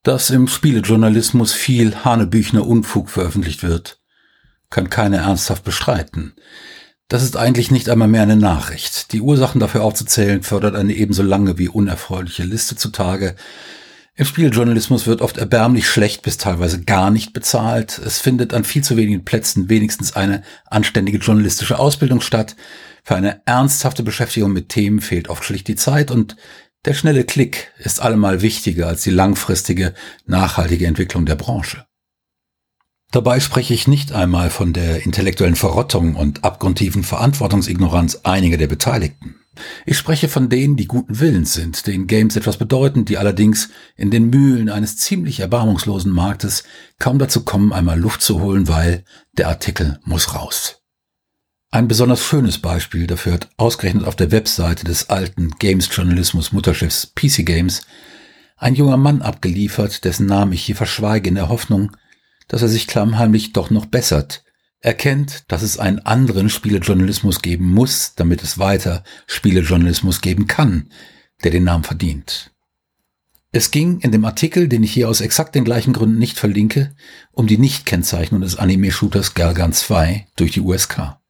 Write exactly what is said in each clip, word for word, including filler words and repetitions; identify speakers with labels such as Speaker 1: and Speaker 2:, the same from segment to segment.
Speaker 1: Dass im Spielejournalismus viel hanebüchener Unfug veröffentlicht wird, kann keiner ernsthaft bestreiten. Das ist eigentlich nicht einmal mehr eine Nachricht. Die Ursachen dafür aufzuzählen, fördert eine ebenso lange wie unerfreuliche Liste zutage. Im Spielejournalismus wird oft erbärmlich schlecht bis teilweise gar nicht bezahlt. Es findet an viel zu wenigen Plätzen wenigstens eine anständige journalistische Ausbildung statt. Für eine ernsthafte Beschäftigung mit Themen fehlt oft schlicht die Zeit und der schnelle Klick ist allemal wichtiger als die langfristige, nachhaltige Entwicklung der Branche. Dabei spreche ich nicht einmal von der intellektuellen Verrottung und abgrundtiefen Verantwortungsignoranz einiger der Beteiligten. Ich spreche von denen, die guten Willens sind, denen Games etwas bedeuten, die allerdings in den Mühlen eines ziemlich erbarmungslosen Marktes kaum dazu kommen, einmal Luft zu holen, weil der Artikel muss raus. Ein besonders schönes Beispiel dafür hat ausgerechnet auf der Webseite des alten Games-Journalismus-Mutterschiffs P C Games ein junger Mann abgeliefert, dessen Namen ich hier verschweige in der Hoffnung, dass er sich klammheimlich doch noch bessert, erkennt, dass es einen anderen Spielejournalismus geben muss, damit es weiter Spielejournalismus geben kann, der den Namen verdient. Es ging in dem Artikel, den ich hier aus exakt den gleichen Gründen nicht verlinke, um die Nichtkennzeichnung des Anime-Shooters Galgun zwei durch die U S K.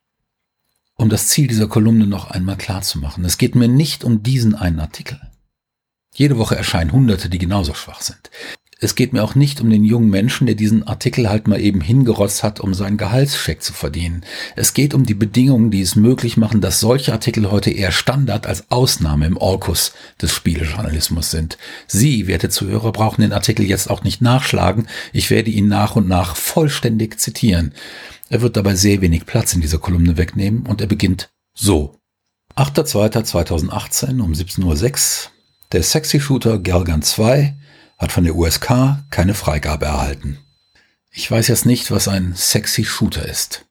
Speaker 1: Um das Ziel dieser Kolumne noch einmal klar zu machen, es geht mir nicht um diesen einen Artikel. Jede Woche erscheinen Hunderte, die genauso schwach sind. Es geht mir auch nicht um den jungen Menschen, der diesen Artikel halt mal eben hingerotzt hat, um seinen Gehaltscheck zu verdienen. Es geht um die Bedingungen, die es möglich machen, dass solche Artikel heute eher Standard als Ausnahme im Orkus des Spielejournalismus sind. Sie, werte Zuhörer, brauchen den Artikel jetzt auch nicht nachschlagen. Ich werde ihn nach und nach vollständig zitieren. Er wird dabei sehr wenig Platz in dieser Kolumne wegnehmen und er beginnt so. achter zweiter zweitausendachtzehn um siebzehn Uhr sechs. Der Sexy-Shooter Galgun zwei hat von der U S K keine Freigabe erhalten. Ich weiß jetzt nicht, was ein Sexy-Shooter ist.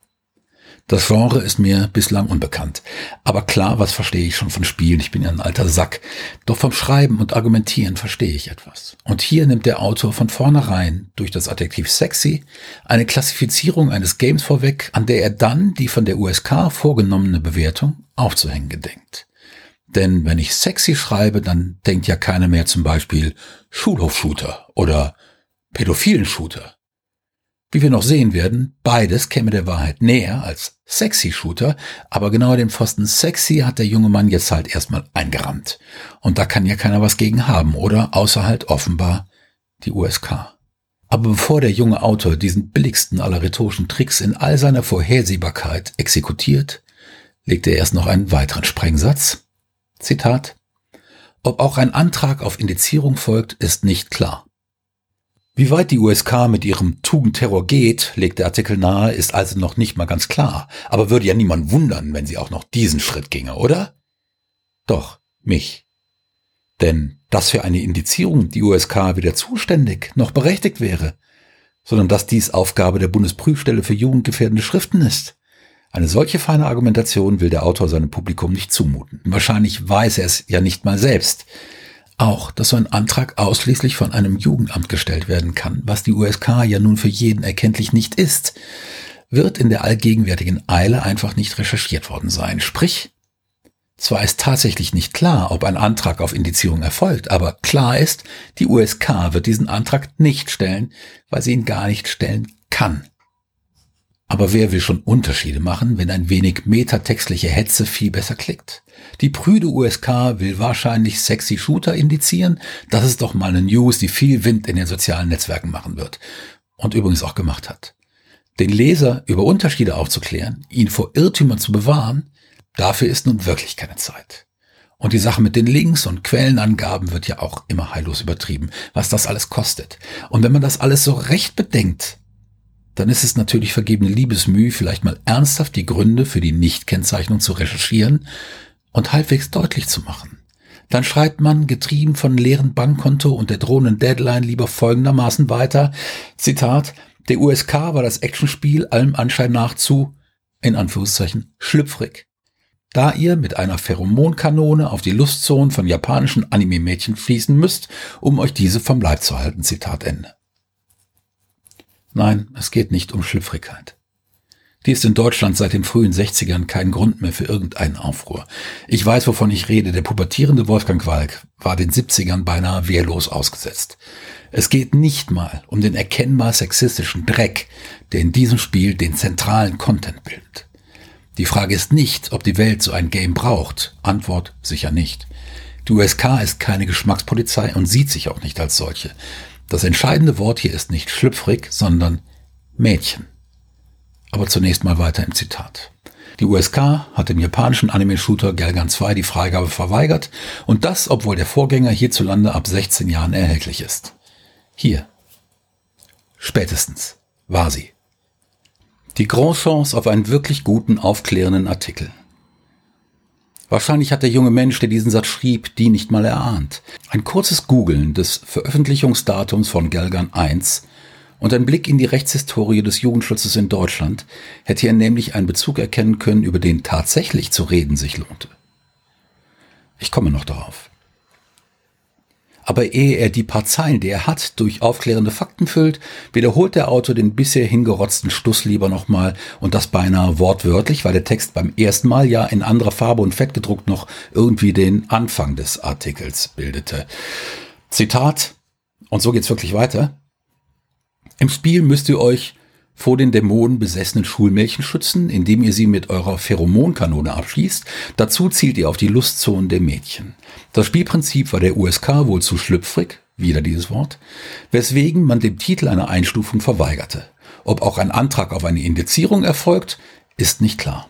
Speaker 1: Das Genre ist mir bislang unbekannt. Aber klar, was verstehe ich schon von Spielen? Ich bin ja ein alter Sack. Doch vom Schreiben und Argumentieren verstehe ich etwas. Und hier nimmt der Autor von vornherein durch das Adjektiv sexy eine Klassifizierung eines Games vorweg, an der er dann die von der U S K vorgenommene Bewertung aufzuhängen gedenkt. Denn wenn ich sexy schreibe, dann denkt ja keiner mehr zum Beispiel Schulhofshooter oder pädophilen Shooter. Wie wir noch sehen werden, beides käme der Wahrheit näher als Sexy-Shooter, aber genau den Pfosten Sexy hat der junge Mann jetzt halt erstmal eingerammt. Und da kann ja keiner was gegen haben, oder? Außer halt offenbar die U S K. Aber bevor der junge Autor diesen billigsten aller rhetorischen Tricks in all seiner Vorhersehbarkeit exekutiert, legt er erst noch einen weiteren Sprengsatz. Zitat: Ob auch ein Antrag auf Indizierung folgt, ist nicht klar. Wie weit die U S K mit ihrem Tugendterror geht, legt der Artikel nahe, ist also noch nicht mal ganz klar. Aber würde ja niemand wundern, wenn sie auch noch diesen Schritt ginge, oder? Doch, mich. Denn dass für eine Indizierung die U S K weder zuständig noch berechtigt wäre, sondern dass dies Aufgabe der Bundesprüfstelle für jugendgefährdende Schriften ist. Eine solche feine Argumentation will der Autor seinem Publikum nicht zumuten. Wahrscheinlich weiß er es ja nicht mal selbst. Auch, dass so ein Antrag ausschließlich von einem Jugendamt gestellt werden kann, was die U S K ja nun für jeden erkenntlich nicht ist, wird in der allgegenwärtigen Eile einfach nicht recherchiert worden sein. Sprich, zwar ist tatsächlich nicht klar, ob ein Antrag auf Indizierung erfolgt, aber klar ist, die U S K wird diesen Antrag nicht stellen, weil sie ihn gar nicht stellen kann. Aber wer will schon Unterschiede machen, wenn ein wenig metatextliche Hetze viel besser klickt? Die prüde U S K will wahrscheinlich Sexy Shooter indizieren. Das ist doch mal eine News, die viel Wind in den sozialen Netzwerken machen wird. Und übrigens auch gemacht hat. Den Leser über Unterschiede aufzuklären, ihn vor Irrtümern zu bewahren, dafür ist nun wirklich keine Zeit. Und die Sache mit den Links und Quellenangaben wird ja auch immer heillos übertrieben, was das alles kostet. Und wenn man das alles so recht bedenkt, dann ist es natürlich vergebene Liebesmüh, vielleicht mal ernsthaft die Gründe für die Nichtkennzeichnung zu recherchieren und halbwegs deutlich zu machen. Dann schreibt man, getrieben von leeren Bankkonto und der drohenden Deadline, lieber folgendermaßen weiter, Zitat, der U S K war das Actionspiel allem Anschein nach zu, in Anführungszeichen, schlüpfrig. Da ihr mit einer Pheromonkanone auf die Lustzonen von japanischen Anime-Mädchen fließen müsst, um euch diese vom Leib zu halten, Zitat Ende. Nein, es geht nicht um Schlüpfrigkeit. Die ist in Deutschland seit den frühen sechzigern kein Grund mehr für irgendeinen Aufruhr. Ich weiß, wovon ich rede. Der pubertierende Wolfgang Walk war den siebzigern beinahe wehrlos ausgesetzt. Es geht nicht mal um den erkennbar sexistischen Dreck, der in diesem Spiel den zentralen Content bildet. Die Frage ist nicht, ob die Welt so ein Game braucht. Antwort sicher nicht. Die U S K ist keine Geschmackspolizei und sieht sich auch nicht als solche. Das entscheidende Wort hier ist nicht schlüpfrig, sondern Mädchen. Aber zunächst mal weiter im Zitat. Die U S K hat dem japanischen Anime-Shooter Galgun zwei die Freigabe verweigert und das, obwohl der Vorgänger hierzulande ab sechzehn Jahren erhältlich ist. Hier. Spätestens war sie. Die Grand Chance auf einen wirklich guten, aufklärenden Artikel. Wahrscheinlich hat der junge Mensch, der diesen Satz schrieb, die nicht mal erahnt. Ein kurzes Googlen des Veröffentlichungsdatums von Galgun eins und ein Blick in die Rechtshistorie des Jugendschutzes in Deutschland hätte er nämlich einen Bezug erkennen können, über den tatsächlich zu reden sich lohnte. Ich komme noch darauf. Aber ehe er die paar Zeilen, die er hat, durch aufklärende Fakten füllt, wiederholt der Autor den bisher hingerotzten Stuss lieber nochmal und das beinahe wortwörtlich, weil der Text beim ersten Mal ja in anderer Farbe und fett gedruckt noch irgendwie den Anfang des Artikels bildete. Zitat, und so geht's wirklich weiter. Im Spiel müsst ihr euch vor den Dämonen besessenen Schulmädchen schützen, indem ihr sie mit eurer Pheromonkanone abschießt. Dazu zielt ihr auf die Lustzonen der Mädchen. Das Spielprinzip war der U S K wohl zu schlüpfrig, wieder dieses Wort, weswegen man dem Titel eine Einstufung verweigerte. Ob auch ein Antrag auf eine Indizierung erfolgt, ist nicht klar.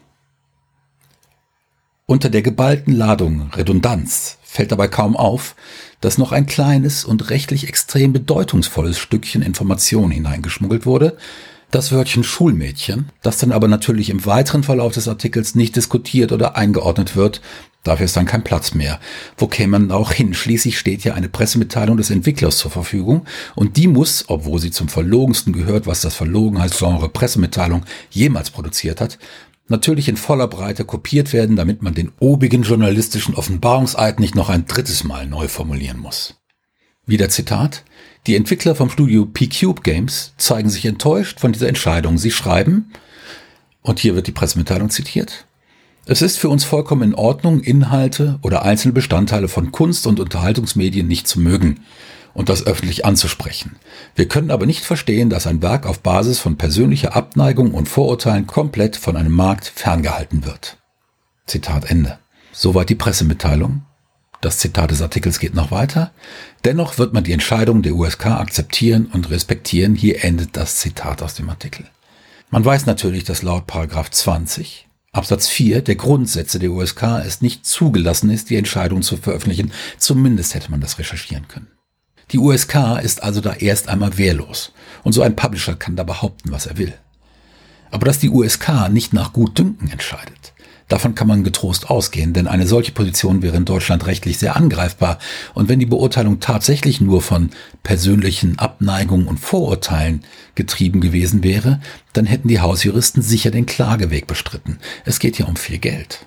Speaker 1: Unter der geballten Ladung Redundanz fällt dabei kaum auf, dass noch ein kleines und rechtlich extrem bedeutungsvolles Stückchen Information hineingeschmuggelt wurde, das Wörtchen Schulmädchen, das dann aber natürlich im weiteren Verlauf des Artikels nicht diskutiert oder eingeordnet wird. Dafür ist dann kein Platz mehr. Wo käme man auch hin? Schließlich steht ja eine Pressemitteilung des Entwicklers zur Verfügung und die muss, obwohl sie zum Verlogensten gehört, was das Verlogenheitsgenre Pressemitteilung jemals produziert hat, natürlich in voller Breite kopiert werden, damit man den obigen journalistischen Offenbarungseid nicht noch ein drittes Mal neu formulieren muss. Wieder Zitat. Die Entwickler vom Studio P-Cube Games zeigen sich enttäuscht von dieser Entscheidung. Sie schreiben, und hier wird die Pressemitteilung zitiert, es ist für uns vollkommen in Ordnung, Inhalte oder einzelne Bestandteile von Kunst- und Unterhaltungsmedien nicht zu mögen und das öffentlich anzusprechen. Wir können aber nicht verstehen, dass ein Werk auf Basis von persönlicher Abneigung und Vorurteilen komplett von einem Markt ferngehalten wird. Zitat Ende. Soweit die Pressemitteilung. Das Zitat des Artikels geht noch weiter. Dennoch wird man die Entscheidung der U S K akzeptieren und respektieren. Hier endet das Zitat aus dem Artikel. Man weiß natürlich, dass laut Paragraph zwanzig Absatz vier der Grundsätze der U S K es nicht zugelassen ist, die Entscheidung zu veröffentlichen. Zumindest hätte man das recherchieren können. Die U S K ist also da erst einmal wehrlos. Und so ein Publisher kann da behaupten, was er will. Aber dass die U S K nicht nach Gutdünken entscheidet, davon kann man getrost ausgehen, denn eine solche Position wäre in Deutschland rechtlich sehr angreifbar. Und wenn die Beurteilung tatsächlich nur von persönlichen Abneigungen und Vorurteilen getrieben gewesen wäre, dann hätten die Hausjuristen sicher den Klageweg bestritten. Es geht hier um viel Geld.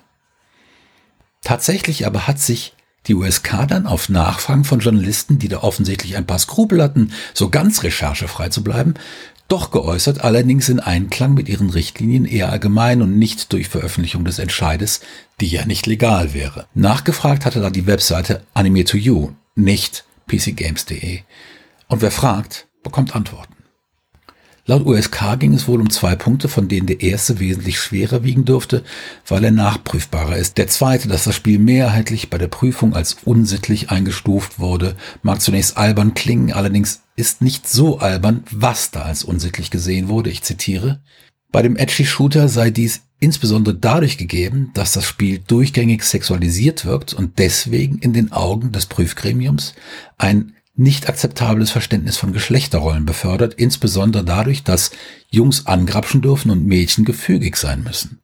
Speaker 1: Tatsächlich aber hat sich die U S K dann auf Nachfragen von Journalisten, die da offensichtlich ein paar Skrupel hatten, so ganz recherchefrei zu bleiben, doch geäußert, allerdings in Einklang mit ihren Richtlinien eher allgemein und nicht durch Veröffentlichung des Entscheides, die ja nicht legal wäre. Nachgefragt hatte da die Webseite Anime to You, nicht p c games punkt de. Und wer fragt, bekommt Antworten. Laut U S K ging es wohl um zwei Punkte, von denen der erste wesentlich schwerer wiegen dürfte, weil er nachprüfbarer ist. Der zweite, dass das Spiel mehrheitlich bei der Prüfung als unsittlich eingestuft wurde, mag zunächst albern klingen, allerdings ist nicht so albern, was da als unsittlich gesehen wurde. Ich zitiere, bei dem Edgy-Shooter sei dies insbesondere dadurch gegeben, dass das Spiel durchgängig sexualisiert wirkt und deswegen in den Augen des Prüfgremiums ein nicht akzeptables Verständnis von Geschlechterrollen befördert, insbesondere dadurch, dass Jungs angrapschen dürfen und Mädchen gefügig sein müssen.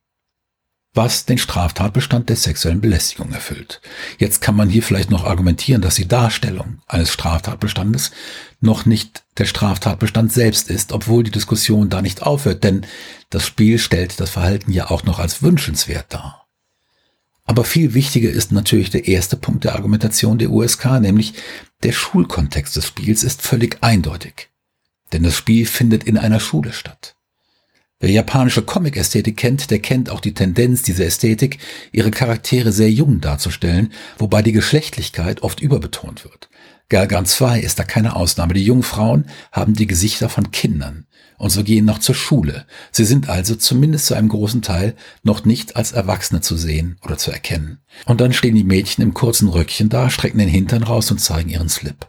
Speaker 1: Was den Straftatbestand der sexuellen Belästigung erfüllt. Jetzt kann man hier vielleicht noch argumentieren, dass die Darstellung eines Straftatbestandes noch nicht der Straftatbestand selbst ist, obwohl die Diskussion da nicht aufhört, denn das Spiel stellt das Verhalten ja auch noch als wünschenswert dar. Aber viel wichtiger ist natürlich der erste Punkt der Argumentation der U S K, nämlich der Schulkontext des Spiels ist völlig eindeutig. Denn das Spiel findet in einer Schule statt. Wer japanische Comic-Ästhetik kennt, der kennt auch die Tendenz dieser Ästhetik, ihre Charaktere sehr jung darzustellen, wobei die Geschlechtlichkeit oft überbetont wird. Galgan zwei ist da keine Ausnahme. Die jungen Frauen haben die Gesichter von Kindern und so gehen noch zur Schule. Sie sind also zumindest zu einem großen Teil noch nicht als Erwachsene zu sehen oder zu erkennen. Und dann stehen die Mädchen im kurzen Röckchen da, strecken den Hintern raus und zeigen ihren Slip.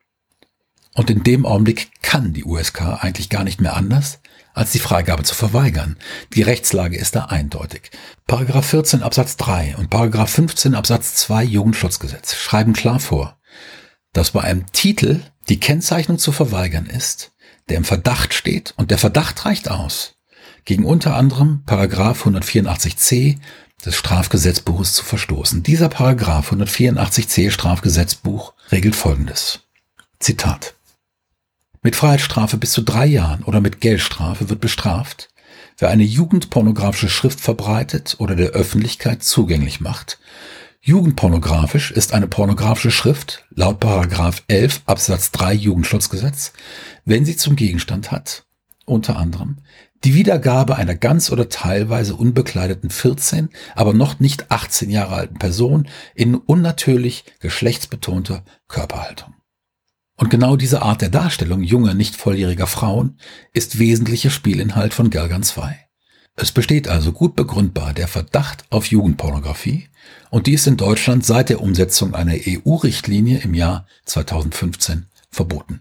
Speaker 1: Und in dem Augenblick kann die U S K eigentlich gar nicht mehr anders, als die Freigabe zu verweigern. Die Rechtslage ist da eindeutig. Paragraph vierzehn Absatz drei und Paragraph fünfzehn Absatz zwei Jugendschutzgesetz schreiben klar vor, dass bei einem Titel die Kennzeichnung zu verweigern ist, der im Verdacht steht, und der Verdacht reicht aus, gegen unter anderem Paragraph hundertvierundachtzig c des Strafgesetzbuches zu verstoßen. Dieser Paragraph hundertvierundachtzig c Strafgesetzbuch regelt Folgendes. Zitat. Mit Freiheitsstrafe bis zu drei Jahren oder mit Geldstrafe wird bestraft, wer eine jugendpornografische Schrift verbreitet oder der Öffentlichkeit zugänglich macht. Jugendpornografisch ist eine pornografische Schrift, laut Paragraph elf Absatz drei Jugendschutzgesetz, wenn sie zum Gegenstand hat, unter anderem, die Wiedergabe einer ganz oder teilweise unbekleideten vierzehn, aber noch nicht achtzehn Jahre alten Person in unnatürlich geschlechtsbetonter Körperhaltung. Und genau diese Art der Darstellung junger, nicht volljähriger Frauen ist wesentlicher Spielinhalt von Galgan zwei. Es besteht also gut begründbar der Verdacht auf Jugendpornografie und die ist in Deutschland seit der Umsetzung einer E U-Richtlinie im Jahr zweitausendfünfzehn verboten.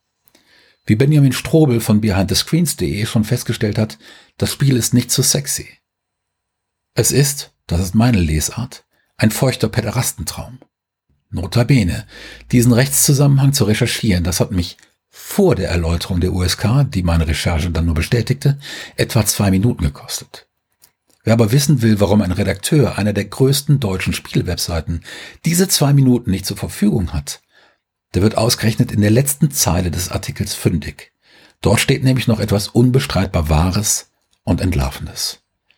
Speaker 1: Wie Benjamin Strobel von behind the screens punkt de schon festgestellt hat, das Spiel ist nicht so sexy. Es ist, das ist meine Lesart, ein feuchter Päderastentraum. Notabene, diesen Rechtszusammenhang zu recherchieren, das hat mich vor der Erläuterung der U S K, die meine Recherche dann nur bestätigte, etwa zwei Minuten gekostet. Wer aber wissen will, warum ein Redakteur einer der größten deutschen Spielwebseiten diese zwei Minuten nicht zur Verfügung hat, der wird ausgerechnet in der letzten Zeile des Artikels fündig. Dort steht nämlich noch etwas unbestreitbar Wahres und Entlarvendes.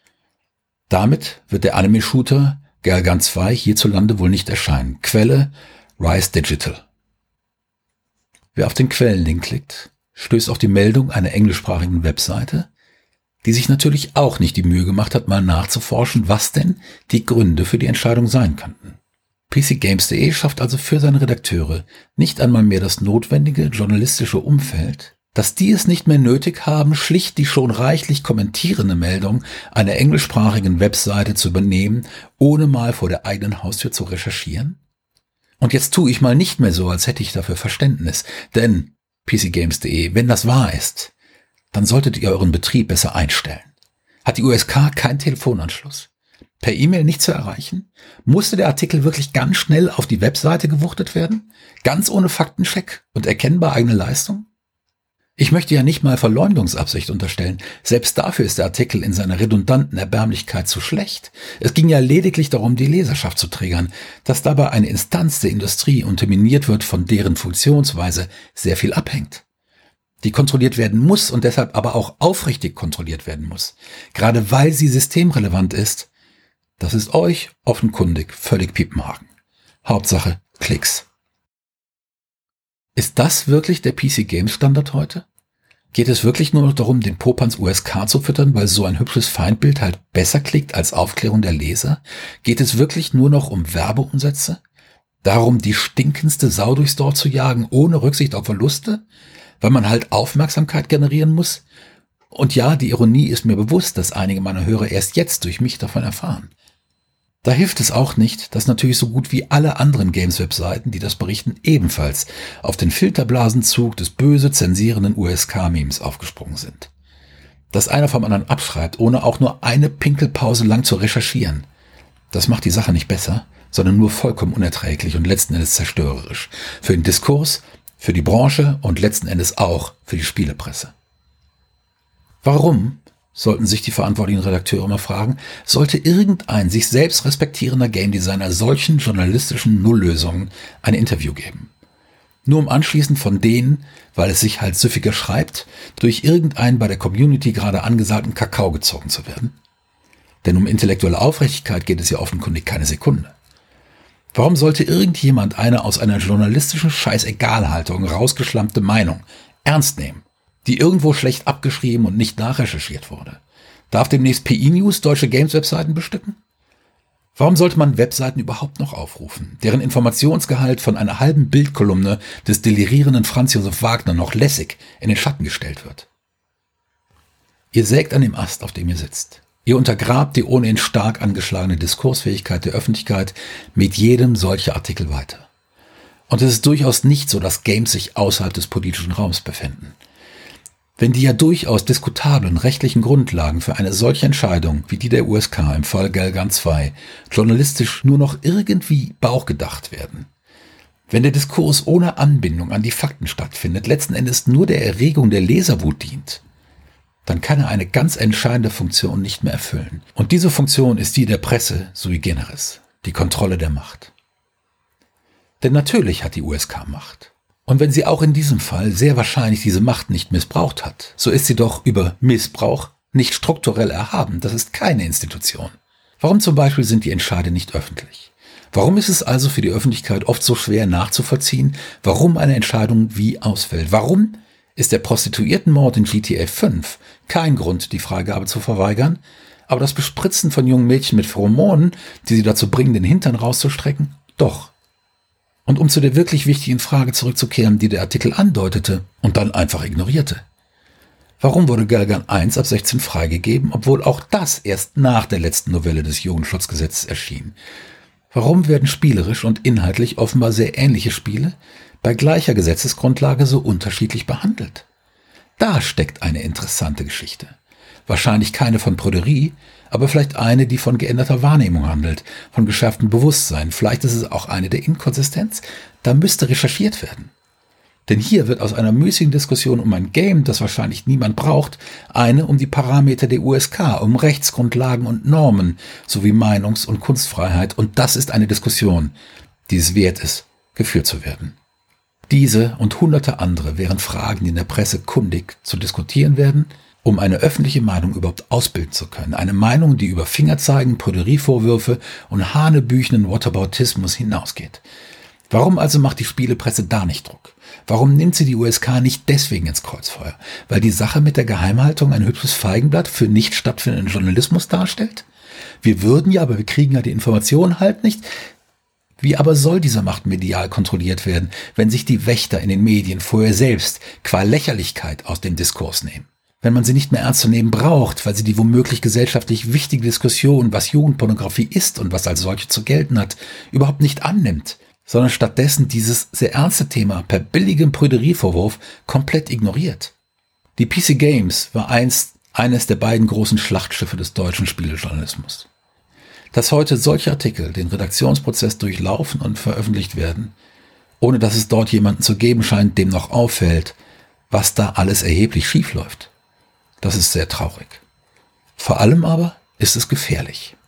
Speaker 1: Damit wird der Anime-Shooter Galgan zwei hierzulande wohl nicht erscheinen. Quelle Rise Digital. Wer auf den Quellenlink klickt, stößt auf die Meldung einer englischsprachigen Webseite, die sich natürlich auch nicht die Mühe gemacht hat, mal nachzuforschen, was denn die Gründe für die Entscheidung sein könnten. P C Games punkt de schafft also für seine Redakteure nicht einmal mehr das notwendige journalistische Umfeld, dass die es nicht mehr nötig haben, schlicht die schon reichlich kommentierende Meldung einer englischsprachigen Webseite zu übernehmen, ohne mal vor der eigenen Haustür zu recherchieren? Und jetzt tue ich mal nicht mehr so, als hätte ich dafür Verständnis, denn P C Games punkt de, wenn das wahr ist, dann solltet ihr euren Betrieb besser einstellen. Hat die U S K keinen Telefonanschluss? Per E-Mail nicht zu erreichen? Musste der Artikel wirklich ganz schnell auf die Webseite gewuchtet werden? Ganz ohne Faktencheck und erkennbar eigene Leistung? Ich möchte ja nicht mal Verleumdungsabsicht unterstellen. Selbst dafür ist der Artikel in seiner redundanten Erbärmlichkeit zu schlecht. Es ging ja lediglich darum, die Leserschaft zu triggern. Dass dabei eine Instanz der Industrie unterminiert wird, von deren Funktionsweise sehr viel abhängt. Die kontrolliert werden muss und deshalb aber auch aufrichtig kontrolliert werden muss. Gerade weil sie systemrelevant ist, das ist euch offenkundig völlig Piepenhaken. Hauptsache Klicks. Ist das wirklich der P C Games Standard heute? Geht es wirklich nur noch darum, den Popanz U S K zu füttern, weil so ein hübsches Feindbild halt besser klickt als Aufklärung der Leser? Geht es wirklich nur noch um Werbeumsätze? Darum, die stinkendste Sau durchs Dorf zu jagen, ohne Rücksicht auf Verluste? Weil man halt Aufmerksamkeit generieren muss? Und ja, die Ironie ist mir bewusst, dass einige meiner Hörer erst jetzt durch mich davon erfahren. Da hilft es auch nicht, dass natürlich so gut wie alle anderen Games-Webseiten, die das berichten, ebenfalls auf den Filterblasenzug des böse zensierenden U S K-Memes aufgesprungen sind. Dass einer vom anderen abschreibt, ohne auch nur eine Pinkelpause lang zu recherchieren, das macht die Sache nicht besser, sondern nur vollkommen unerträglich und letzten Endes zerstörerisch. Für den Diskurs, für die Branche und letzten Endes auch für die Spielepresse. Warum, sollten sich die verantwortlichen Redakteure mal fragen, sollte irgendein sich selbst respektierender Game Designer solchen journalistischen Nulllösungen ein Interview geben? Nur um anschließend von denen, weil es sich halt süffiger schreibt, durch irgendeinen bei der Community gerade angesagten Kakao gezogen zu werden? Denn um intellektuelle Aufrichtigkeit geht es ja offenkundig keine Sekunde. Warum sollte irgendjemand eine aus einer journalistischen Scheißegalhaltung rausgeschlammte Meinung ernst nehmen, die irgendwo schlecht abgeschrieben und nicht nachrecherchiert wurde? Darf demnächst P I News deutsche Games-Webseiten bestücken? Warum sollte man Webseiten überhaupt noch aufrufen, deren Informationsgehalt von einer halben Bildkolumne des delirierenden Franz Josef Wagner noch lässig in den Schatten gestellt wird? Ihr sägt an dem Ast, auf dem ihr sitzt. Ihr untergrabt die ohnehin stark angeschlagene Diskursfähigkeit der Öffentlichkeit mit jedem solcher Artikel weiter. Und es ist durchaus nicht so, dass Games sich außerhalb des politischen Raums befinden. Wenn die ja durchaus diskutablen rechtlichen Grundlagen für eine solche Entscheidung wie die der U S K im Fall Galgan zwei journalistisch nur noch irgendwie bauchgedacht werden, wenn der Diskurs ohne Anbindung an die Fakten stattfindet, letzten Endes nur der Erregung der Leserwut dient, dann kann er eine ganz entscheidende Funktion nicht mehr erfüllen. Und diese Funktion ist die der Presse sui generis, die Kontrolle der Macht. Denn natürlich hat die U S K Macht. Und wenn sie auch in diesem Fall sehr wahrscheinlich diese Macht nicht missbraucht hat, so ist sie doch über Missbrauch nicht strukturell erhaben. Das ist keine Institution. Warum zum Beispiel sind die Entscheide nicht öffentlich? Warum ist es also für die Öffentlichkeit oft so schwer nachzuvollziehen, warum eine Entscheidung wie ausfällt? Warum ist der Prostituiertenmord in G T A fünf kein Grund, die Freigabe zu verweigern, aber das Bespritzen von jungen Mädchen mit Pheromonen, die sie dazu bringen, den Hintern rauszustrecken, doch? Und um zu der wirklich wichtigen Frage zurückzukehren, die der Artikel andeutete und dann einfach ignorierte. Warum wurde Galgan eins ab sechzehn freigegeben, obwohl auch das erst nach der letzten Novelle des Jugendschutzgesetzes erschien? Warum werden spielerisch und inhaltlich offenbar sehr ähnliche Spiele bei gleicher Gesetzesgrundlage so unterschiedlich behandelt? Da steckt eine interessante Geschichte. Wahrscheinlich keine von Prüderie, aber vielleicht eine, die von geänderter Wahrnehmung handelt, von geschärftem Bewusstsein. Vielleicht ist es auch eine der Inkonsistenz. Da müsste recherchiert werden. Denn hier wird aus einer müßigen Diskussion um ein Game, das wahrscheinlich niemand braucht, eine um die Parameter der U S K, um Rechtsgrundlagen und Normen sowie Meinungs- und Kunstfreiheit. Und das ist eine Diskussion, die es wert ist, geführt zu werden. Diese und hunderte andere wären Fragen, die in der Presse kundig zu diskutieren werden, um eine öffentliche Meinung überhaupt ausbilden zu können. Eine Meinung, die über Fingerzeigen, Prüderievorwürfe und hanebüchenden Whataboutismus hinausgeht. Warum also macht die Spielepresse da nicht Druck? Warum nimmt sie die U S K nicht deswegen ins Kreuzfeuer? Weil die Sache mit der Geheimhaltung ein hübsches Feigenblatt für nicht stattfindenden Journalismus darstellt? Wir würden ja, aber wir kriegen ja die Informationen halt nicht. Wie aber soll diese Macht medial kontrolliert werden, wenn sich die Wächter in den Medien vorher selbst qua Lächerlichkeit aus dem Diskurs nehmen? Wenn man sie nicht mehr ernst zu nehmen braucht, weil sie die womöglich gesellschaftlich wichtige Diskussion, was Jugendpornografie ist und was als solche zu gelten hat, überhaupt nicht annimmt, sondern stattdessen dieses sehr ernste Thema per billigem Prüderievorwurf komplett ignoriert. Die P C Games war einst eines der beiden großen Schlachtschiffe des deutschen Spielejournalismus. Dass heute solche Artikel den Redaktionsprozess durchlaufen und veröffentlicht werden, ohne dass es dort jemanden zu geben scheint, dem noch auffällt, was da alles erheblich schief läuft. Das ist sehr traurig. Vor allem aber ist es gefährlich.